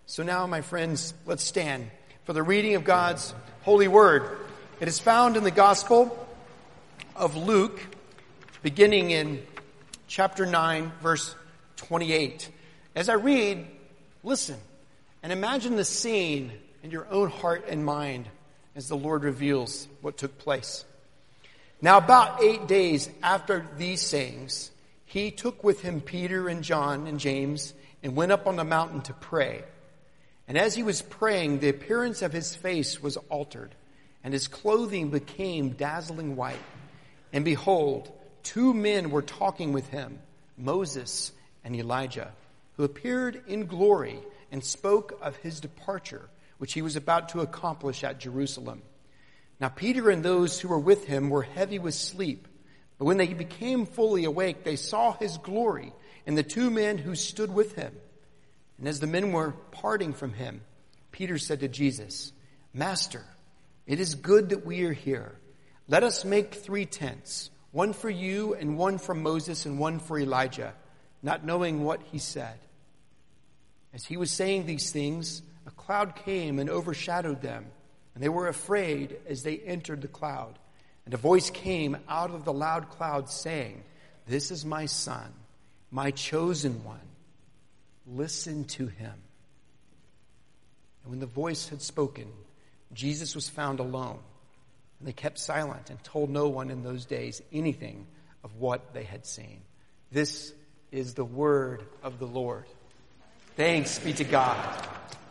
So now, my friends, let's stand for the reading of God's holy word. It is found in the Gospel of Luke, beginning in chapter 9, verse 28. As I read, listen and imagine the scene in your own heart and mind as the Lord reveals what took place. Now, about 8 days after these sayings, he took with him Peter and John and James and went up on the mountain to pray. And as he was praying, the appearance of his face was altered, and his clothing became dazzling white. And behold, 2 men were talking with him, Moses and Elijah, who appeared in glory and spoke of his departure, which he was about to accomplish at Jerusalem. Now Peter and those who were with him were heavy with sleep. But when they became fully awake, they saw his glory and the 2 men who stood with him. And as the men were parting from him, Peter said to Jesus, "Master, it is good that we are here. Let us make 3 tents, one for you and one for Moses and one for Elijah," not knowing what he said. As he was saying these things, a cloud came and overshadowed them, and they were afraid as they entered the cloud. And a voice came out of the loud cloud saying, "This is my son, my chosen one. Listen to him." And when the voice had spoken, Jesus was found alone. And they kept silent and told no one in those days anything of what they had seen. This is the word of the Lord. Thanks be to God.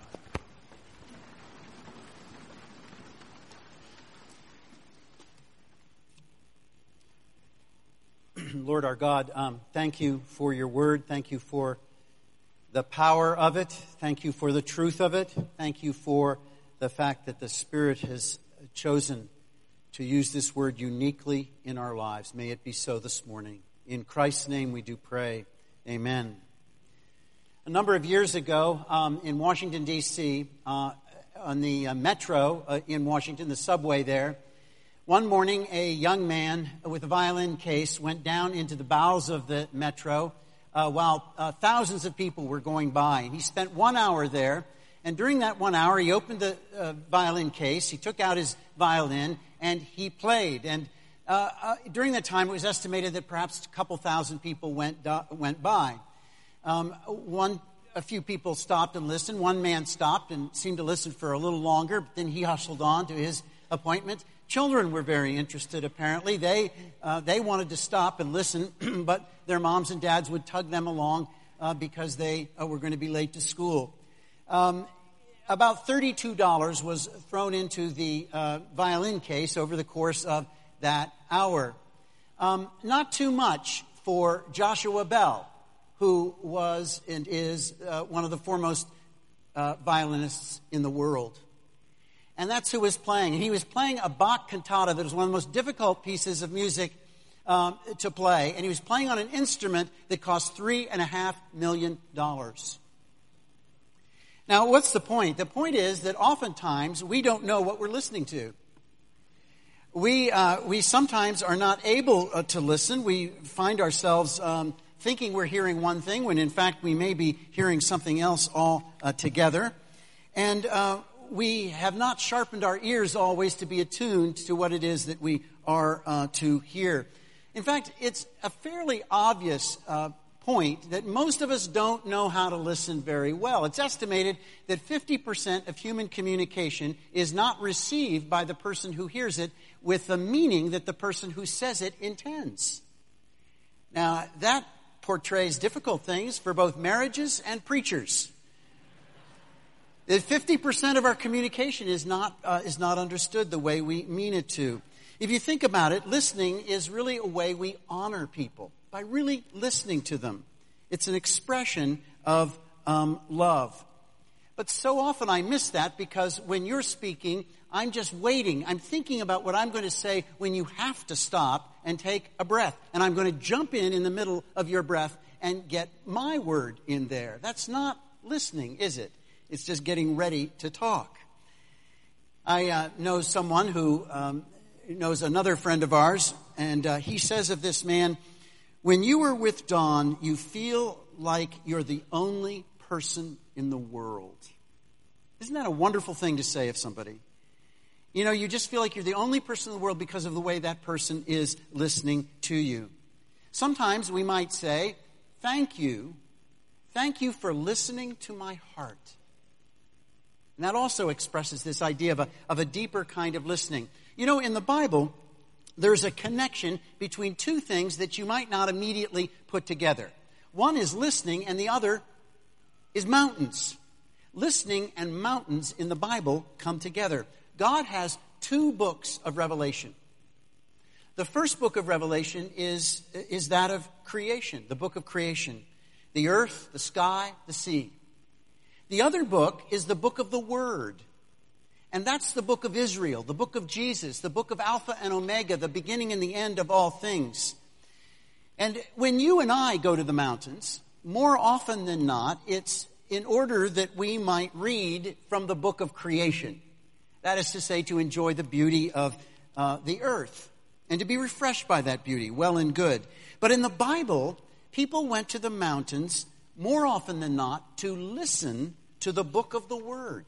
Lord our God, thank you for your word. Thank you for the power of it. Thank you for the truth of it. Thank you for the fact that the Spirit has chosen to use this word uniquely in our lives. May it be so this morning. In Christ's name we do pray. Amen. A number of years ago in Washington, D.C., on the metro in Washington, the subway there, one morning a young man with a violin case went down into the bowels of the metro while thousands of people were going by. And he spent 1 hour there, and during that 1 hour he opened the violin case, he took out his violin, and he played. And during that time it was estimated that perhaps a couple thousand people went by. A few people stopped and listened. One man stopped and seemed to listen for a little longer, but then he hustled on to his appointment. Children were very interested, apparently. They wanted to stop and listen, but their moms and dads would tug them along because they were going to be late to school. About $32 was thrown into the violin case over the course of that hour. Not too much for Joshua Bell, who was and is one of the foremost violinists in the world. And that's who was playing. And he was playing a Bach cantata that was one of the most difficult pieces of music to play. And he was playing on an instrument that cost $3.5 million. Now, what's the point? The point is that oftentimes we don't know what we're listening to. We sometimes are not able to listen. We find ourselves thinking we're hearing one thing when in fact we may be hearing something else altogether. And we have not sharpened our ears always to be attuned to what it is that we are to hear. In fact, it's a fairly obvious point that most of us don't know how to listen very well. It's estimated that 50% of human communication is not received by the person who hears it with the meaning that the person who says it intends. Now, that portrays difficult things for both marriages and preachers. That 50% of our communication is not understood the way we mean it to. If you think about it, listening is really a way we honor people, by really listening to them. It's an expression of love. But so often I miss that because when you're speaking, I'm just waiting. I'm thinking about what I'm going to say when you have to stop and take a breath. And I'm going to jump in the middle of your breath and get my word in there. That's not listening, is it? It's just getting ready to talk. I know someone who knows another friend of ours, and he says of this man, when you are with Don, you feel like you're the only person in the world. Isn't that a wonderful thing to say of somebody? You know, you just feel like you're the only person in the world because of the way that person is listening to you. Sometimes we might say, thank you. Thank you for listening to my heart. And that also expresses this idea of a deeper kind of listening. You know, in the Bible, there's a connection between two things that you might not immediately put together. One is listening, and the other is mountains. Listening and mountains in the Bible come together. God has two books of Revelation. The first book of Revelation is that of creation, the book of creation. The earth, the sky, the sea. The other book is the book of the Word. And that's the book of Israel, the book of Jesus, the book of Alpha and Omega, the beginning and the end of all things. And when you and I go to the mountains, more often than not, it's in order that we might read from the book of creation. That is to say, to enjoy the beauty of the earth and to be refreshed by that beauty, well and good. But in the Bible, people went to the mountains more often than not to listen to the book of the Word.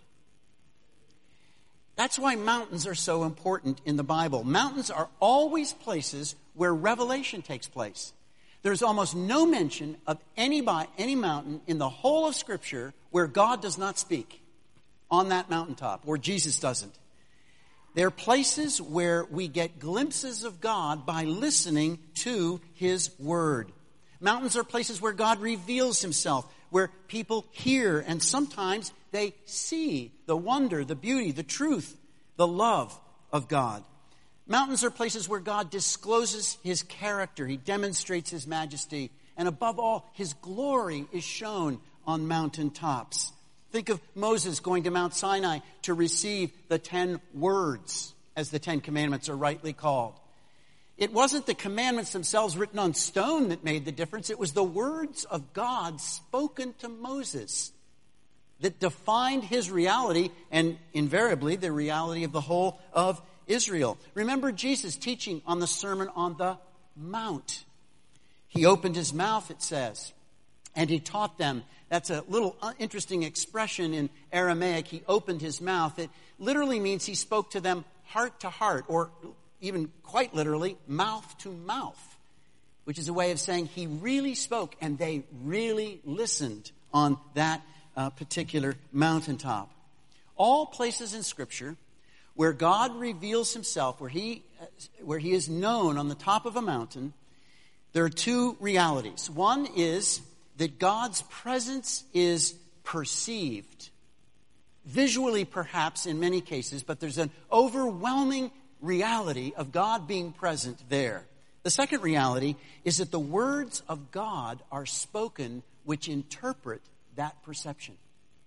That's why mountains are so important in the Bible. Mountains are always places where revelation takes place. There's almost no mention of any mountain in the whole of Scripture where God does not speak on that mountaintop, or Jesus doesn't. They're places where we get glimpses of God by listening to His Word. Mountains are places where God reveals Himself, where people hear and sometimes they see the wonder, the beauty, the truth, the love of God. Mountains are places where God discloses His character. He demonstrates His majesty. And above all, His glory is shown on mountaintops. Think of Moses going to Mount Sinai to receive the 10 words, as the 10 commandments are rightly called. It wasn't the commandments themselves written on stone that made the difference. It was the words of God spoken to Moses that defined his reality and invariably the reality of the whole of Israel. Remember Jesus teaching on the Sermon on the Mount. He opened his mouth, it says, and he taught them. That's a little interesting expression in Aramaic. He opened his mouth. It literally means he spoke to them heart to heart, or even quite literally, mouth to mouth, which is a way of saying he really spoke and they really listened on that particular mountaintop. All places in Scripture where God reveals Himself, where He is known on the top of a mountain, there are two realities. One is that God's presence is perceived, visually perhaps in many cases, but there's an overwhelming reality of God being present there. The second reality is that the words of God are spoken which interpret that perception.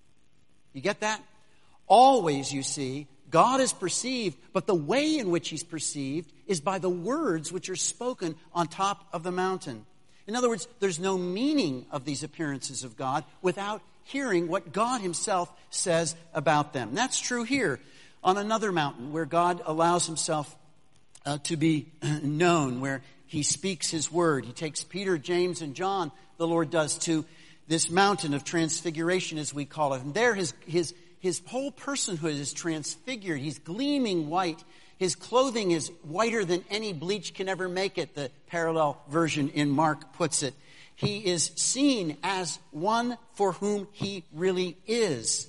You get that? Always, you see, God is perceived, but the way in which He's perceived is by the words which are spoken on top of the mountain. In other words, there's no meaning of these appearances of God without hearing what God Himself says about them. And that's true here on another mountain where God allows Himself to be known, where He speaks His word. He takes Peter, James, and John, the Lord does, to this mountain of transfiguration, as we call it. And there his whole personhood is transfigured. He's gleaming white. His clothing is whiter than any bleach can ever make it, the parallel version in Mark puts it. He is seen as one for whom He really is.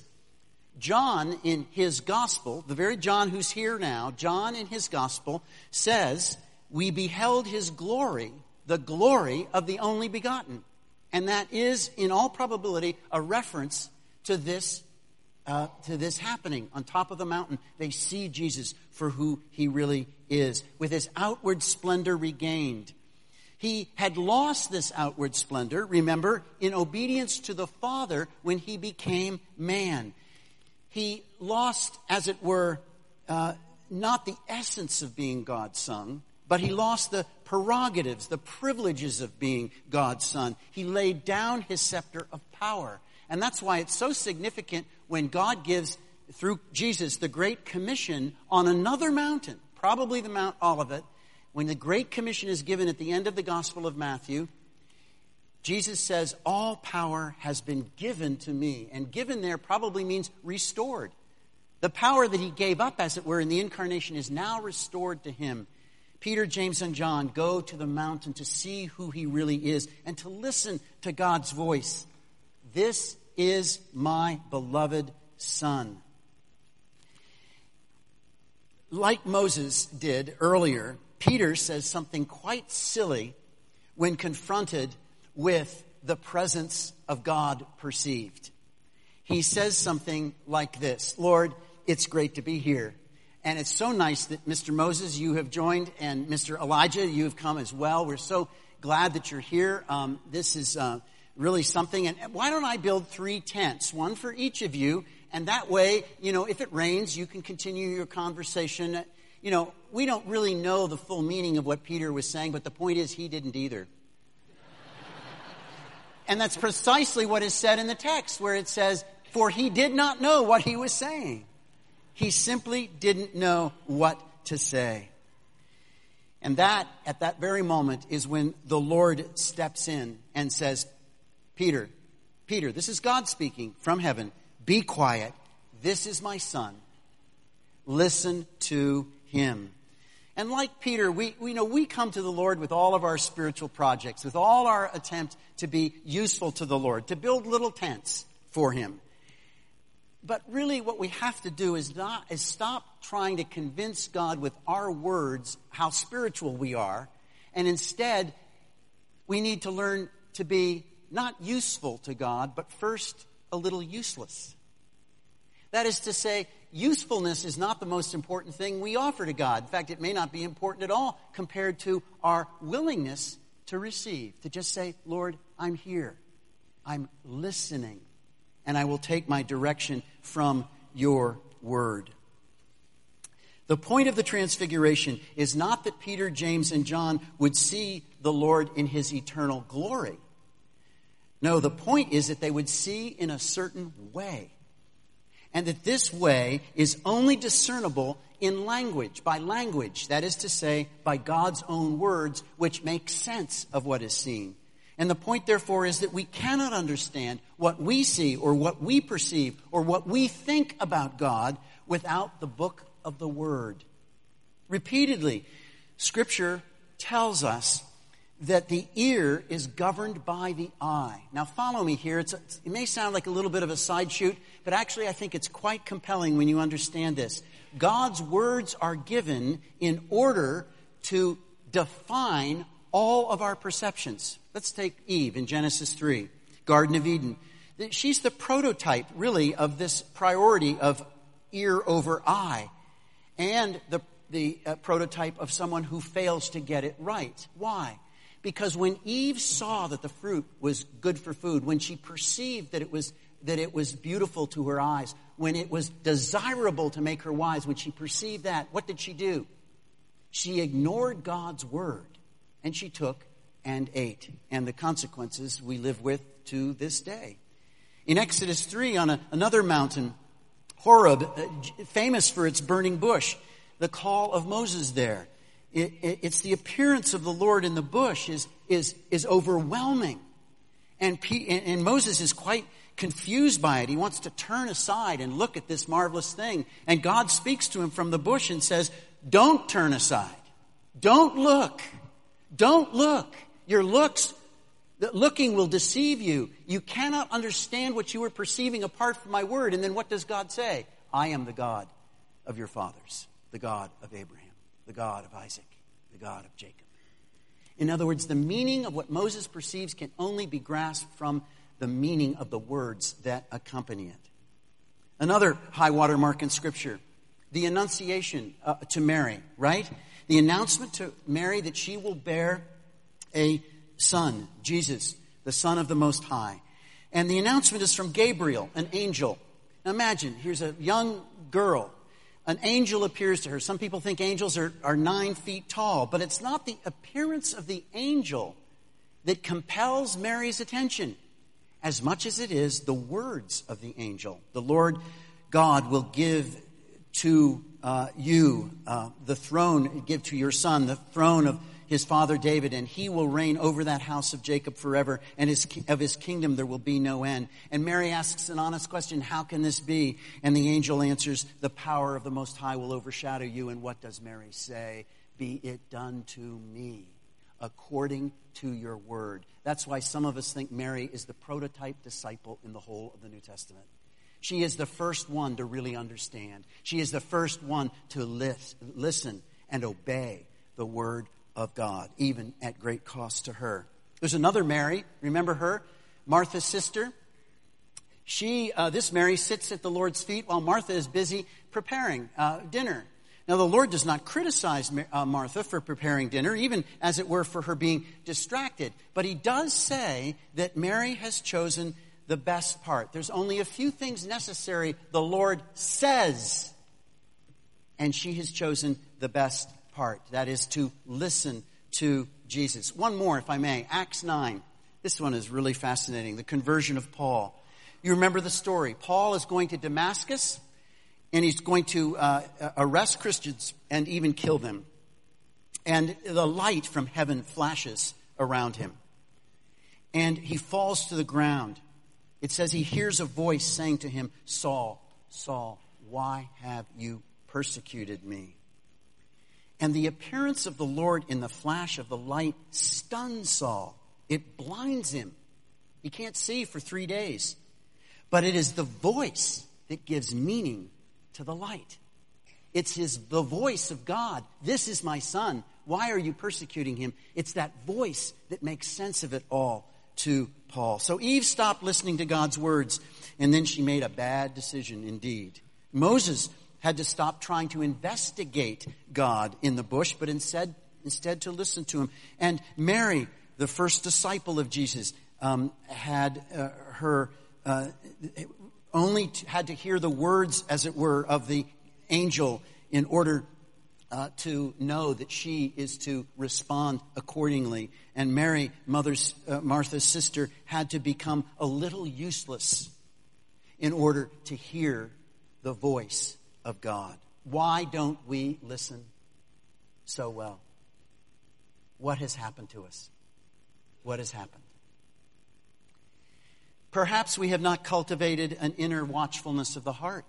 John, in his gospel, the very John who's here now, John in his gospel says, we beheld His glory, the glory of the only begotten. And that is, in all probability, a reference to this happening on top of the mountain. They see Jesus for who He really is, with His outward splendor regained. He had lost this outward splendor, remember, in obedience to the Father when He became man. He lost, as it were, not the essence of being God's Son, but He lost the prerogatives, the privileges of being God's Son. He laid down His scepter of power. And that's why it's so significant when God gives, through Jesus, the Great Commission on another mountain, probably the Mount Olivet. When the Great Commission is given at the end of the Gospel of Matthew, Jesus says, all power has been given to me. And given there probably means restored. The power that he gave up, as it were, in the incarnation is now restored to him. Peter, James, and John go to the mountain to see who he really is and to listen to God's voice. This is my beloved Son. Like Moses did earlier, Peter says something quite silly when confronted with the presence of God perceived. He says something like this: Lord, it's great to be here. And it's so nice that Mr. Moses, you have joined, and Mr. Elijah, you have come as well. We're so glad that you're here. This is really something. And why don't I build 3 tents, one for each of you? And that way, if it rains, you can continue your conversation. We don't really know the full meaning of what Peter was saying, but the point is he didn't either. And that's precisely what is said in the text, where it says, for he did not know what he was saying. He simply didn't know what to say. And that, at that very moment, is when the Lord steps in and says, Peter, this is God speaking from heaven. Be quiet. This is my Son. Listen to him. And like Peter, we come to the Lord with all of our spiritual projects, with all our attempt to be useful to the Lord, to build little tents for him. But really what we have to do is stop trying to convince God with our words how spiritual we are. And instead, we need to learn to be not useful to God, but first a little useless. That is to say, usefulness is not the most important thing we offer to God. In fact, it may not be important at all compared to our willingness to receive. To just say, Lord, I'm here. I'm listening. And I will take my direction from your word. The point of the transfiguration is not that Peter, James, and John would see the Lord in his eternal glory. No, the point is that they would see in a certain way. And that this way is only discernible in language, by language. That is to say, by God's own words, which make sense of what is seen. And the point, therefore, is that we cannot understand what we see or what we perceive or what we think about God without the book of the Word. Repeatedly, Scripture tells us that the ear is governed by the eye. Now, follow me here. It may sound like a little bit of a side shoot, but actually I think it's quite compelling when you understand this. God's words are given in order to define all of our perceptions. Let's take Eve in Genesis 3, Garden of Eden. She's the prototype, really, of this priority of ear over eye, and the prototype of someone who fails to get it right. Why? Because when Eve saw that the fruit was good for food, when she perceived that it was beautiful to her eyes, when it was desirable to make her wise, when she perceived that, what did she do? She ignored God's word, and she took and ate. And the consequences we live with to this day. In Exodus 3, on another mountain, Horeb, famous for its burning bush, the call of Moses there. It's the appearance of the Lord in the bush is overwhelming. And Moses is quite confused by it. He wants to turn aside and look at this marvelous thing. And God speaks to him from the bush and says, don't turn aside. Don't look. Don't look. Your looking will deceive you. You cannot understand what you are perceiving apart from my word. And then what does God say? I am the God of your fathers, the God of Abraham, the God of Isaac, the God of Jacob. In other words, the meaning of what Moses perceives can only be grasped from the meaning of the words that accompany it. Another high water mark in Scripture, the annunciation to Mary, right? The announcement to Mary that she will bear a son, Jesus, the Son of the Most High. And the announcement is from Gabriel, an angel. Now imagine, here's a young girl. An angel appears to her. Some people think angels are 9 feet tall, but it's not the appearance of the angel that compels Mary's attention as much as it is the words of the angel. The Lord God will give to you the throne, give to your son the throne of his father David, and he will reign over that house of Jacob forever, and of his kingdom there will be no end. And Mary asks an honest question, how can this be? And the angel answers, the power of the Most High will overshadow you. And what does Mary say? Be it done to me, according to your word. That's why some of us think Mary is the prototype disciple in the whole of the New Testament. She is the first one to really understand. She is the first one to listen and obey the word of God, even at great cost to her. There's another Mary. Remember her? Martha's sister. This Mary sits at the Lord's feet while Martha is busy preparing dinner. Now, the Lord does not criticize Martha for preparing dinner, even as it were for her being distracted. But he does say that Mary has chosen the best part. There's only a few things necessary, the Lord says, and she has chosen the best part. That is to listen to Jesus. One more, if I may. Acts 9. This one is really fascinating. The conversion of Paul. You remember the story. Paul is going to Damascus, and he's going to arrest Christians and even kill them. And the light from heaven flashes around him. And he falls to the ground. It says he hears a voice saying to him, Saul, Saul, why have you persecuted me? And the appearance of the Lord in the flash of the light stuns Saul. It blinds him. He can't see for 3 days. But it is the voice that gives meaning to the light. It's the voice of God. This is my son. Why are you persecuting him? It's that voice that makes sense of it all to Paul. So Eve stopped listening to God's words, and then she made a bad decision indeed. Moses had to stop trying to investigate God in the bush, but instead to listen to him. And Mary, the first disciple of Jesus, had to hear the words, as it were, of the angel in order to know that she is to respond accordingly. And Mary, Martha's sister, had to become a little useless in order to hear the voice of God. Why don't we listen so well? What has happened to us? What has happened? Perhaps we have not cultivated an inner watchfulness of the heart.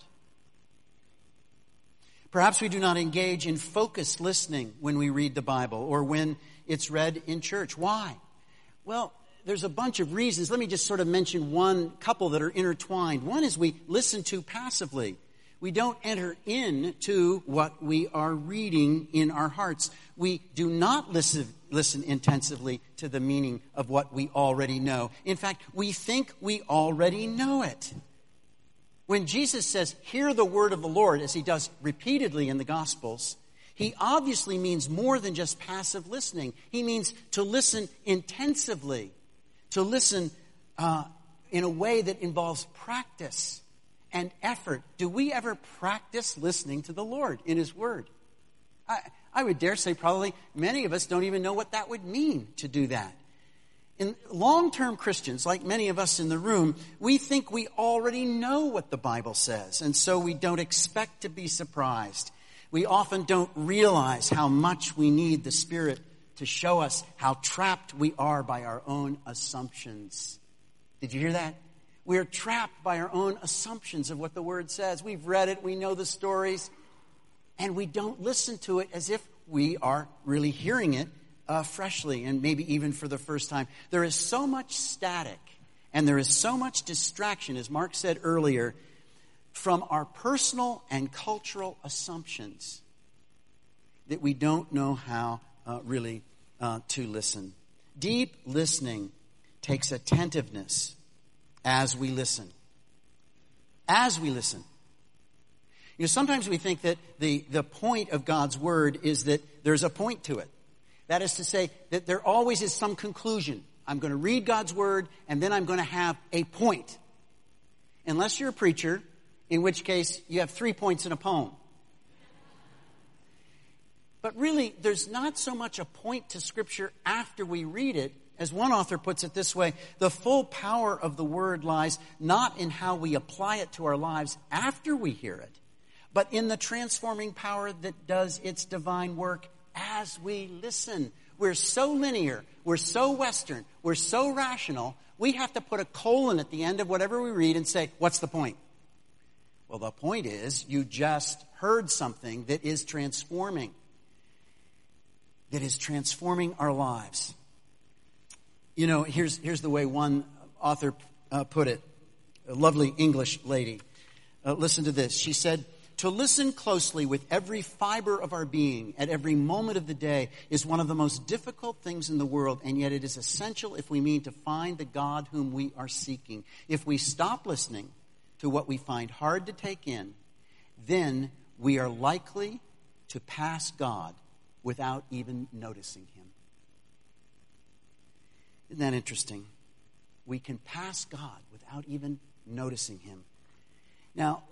Perhaps we do not engage in focused listening when we read the Bible or when it's read in church. Why? Well, there's a bunch of reasons. Let me just sort of mention couple that are intertwined. One is we listen to passively. We don't enter into what we are reading in our hearts. We do not listen intensively to the meaning of what we already know. In fact, we think we already know it. When Jesus says, hear the word of the Lord, as he does repeatedly in the Gospels, he obviously means more than just passive listening. He means to listen intensively, to listen in a way that involves practice and effort. Do we ever practice listening to the Lord in his word? I would dare say probably many of us don't even know what that would mean to do that. In long-term Christians, like many of us in the room, we think we already know what the Bible says, and so we don't expect to be surprised. We often don't realize how much we need the Spirit to show us how trapped we are by our own assumptions. Did you hear that? We're trapped by our own assumptions of what the Word says. We've read it, we know the stories, and we don't listen to it as if we are really hearing it freshly and maybe even for the first time. There is so much static and there is so much distraction, as Mark said earlier, from our personal and cultural assumptions that we don't know how really to listen. Deep listening takes attentiveness as we listen. As we listen. You know, sometimes we think that the point of God's word is that there's a point to it. That is to say that there always is some conclusion. I'm going to read God's word and then I'm going to have a point. Unless you're a preacher, in which case you have 3 points in a poem. But really, there's not so much a point to Scripture after we read it. As one author puts it this way, the full power of the word lies not in how we apply it to our lives after we hear it, but in the transforming power that does its divine work as we listen. we're so linear, we're so Western, we're so rational, we have to put a colon at the end of whatever we read and say, what's the point? Well, the point is you just heard something that is transforming our lives. You know, here's the way one author put it, a lovely English lady. Listen to this. She said, to listen closely with every fiber of our being at every moment of the day is one of the most difficult things in the world, and yet it is essential if we mean to find the God whom we are seeking. If we stop listening to what we find hard to take in, then we are likely to pass God without even noticing him. Isn't that interesting? We can pass God without even noticing him. Now,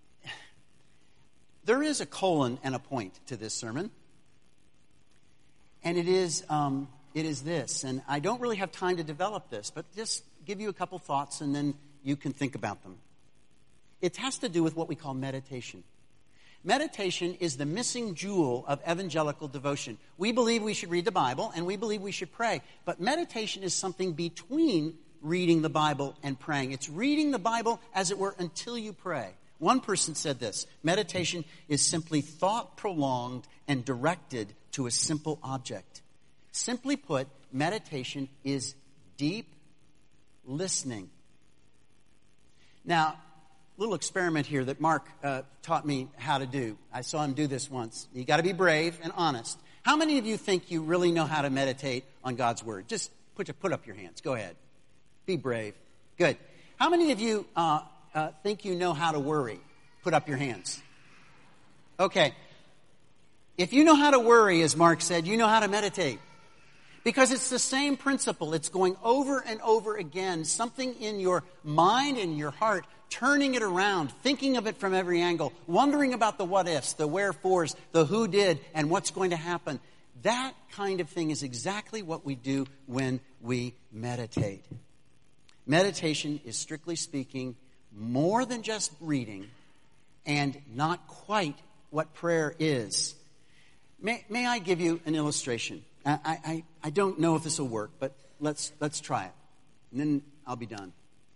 there is a colon and a point to this sermon. And it is this. And I don't really have time to develop this, but just give you a couple thoughts and then you can think about them. It has to do with what we call meditation. Meditation is the missing jewel of evangelical devotion. We believe we should read the Bible and we believe we should pray. But meditation is something between reading the Bible and praying. It's reading the Bible, as it were, until you pray. One person said this: meditation is simply thought prolonged and directed to a simple object. Simply put, meditation is deep listening. Now, a little experiment here that Mark taught me how to do. I saw him do this once. You got to be brave and honest. How many of you think you really know how to meditate on God's Word? Just put up your hands. Go ahead. Be brave. Good. How many of you think you know how to worry? Put up your hands. Okay. If you know how to worry, as Mark said, you know how to meditate. Because it's the same principle. It's going over and over again, something in your mind and your heart, turning it around, thinking of it from every angle, wondering about the what-ifs, the wherefores, the who did, and what's going to happen. That kind of thing is exactly what we do when we meditate. Meditation is, strictly speaking, more than just reading and not quite what prayer is. May I give you an illustration? I don't know if this will work, but let's try it. And then I'll be done.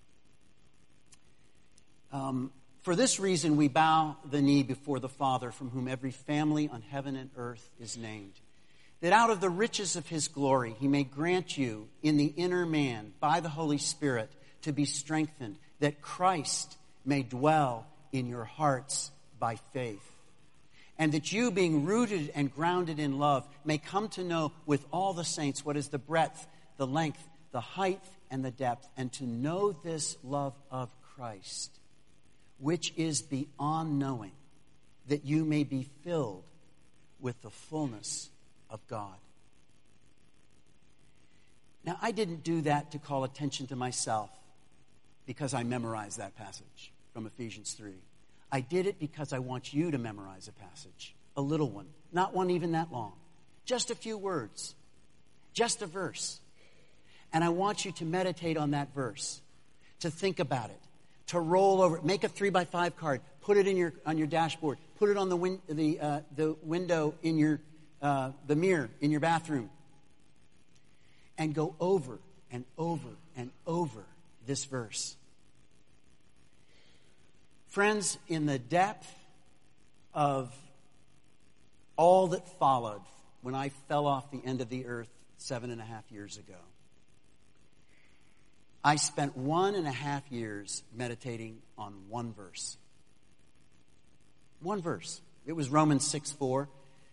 For this reason, we bow the knee before the Father, from whom every family on heaven and earth is named, that out of the riches of his glory he may grant you in the inner man, by the Holy Spirit, to be strengthened, that Christ may dwell in your hearts by faith, and that you, being rooted and grounded in love, may come to know with all the saints what is the breadth, the length, the height, and the depth, and to know this love of Christ, which is beyond knowing, that you may be filled with the fullness of God. Now, I didn't do that to call attention to myself because I memorized that passage from Ephesians 3. I did it because I want you to memorize a passage, a little one, not one even that long, just a few words, just a verse. And I want you to meditate on that verse, to think about it, to roll over it, make a 3x5 card, put it on your dashboard, put it on the window in the mirror in your bathroom, and go over and over and over this verse. Friends, in the depth of all that followed when I fell off the end of the earth 7.5 years ago, I spent 1.5 years meditating on one verse. One verse. It was Romans 6:4.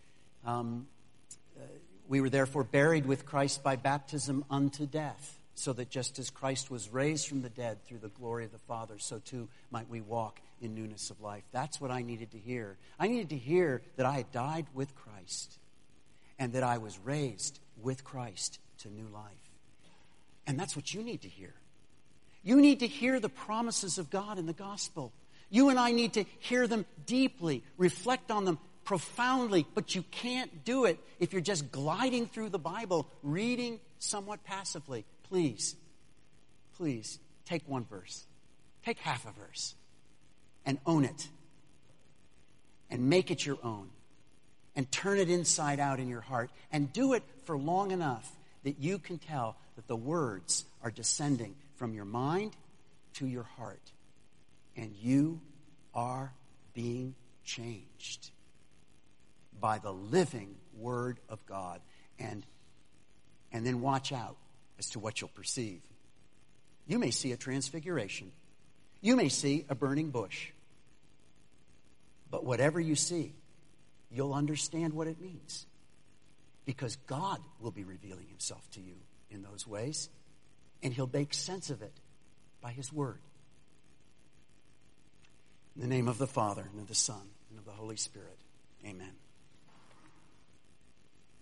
We were therefore buried with Christ by baptism unto death, so that just as Christ was raised from the dead through the glory of the Father, so too might we walk in newness of life. That's what I needed to hear. I needed to hear that I had died with Christ and that I was raised with Christ to new life. And that's what you need to hear. You need to hear the promises of God in the gospel. You and I need to hear them deeply, reflect on them profoundly, but you can't do it if you're just gliding through the Bible, reading somewhat passively. Please take one verse, take half a verse, and own it, and make it your own, and turn it inside out in your heart, and do it for long enough that you can tell that the words are descending from your mind to your heart. And you are being changed by the living Word of God. And then watch out as to what you'll perceive. You may see a transfiguration. You may see a burning bush. But whatever you see, you'll understand what it means. Because God will be revealing himself to you in those ways. And he'll make sense of it by his word. In the name of the Father, and of the Son, and of the Holy Spirit. Amen.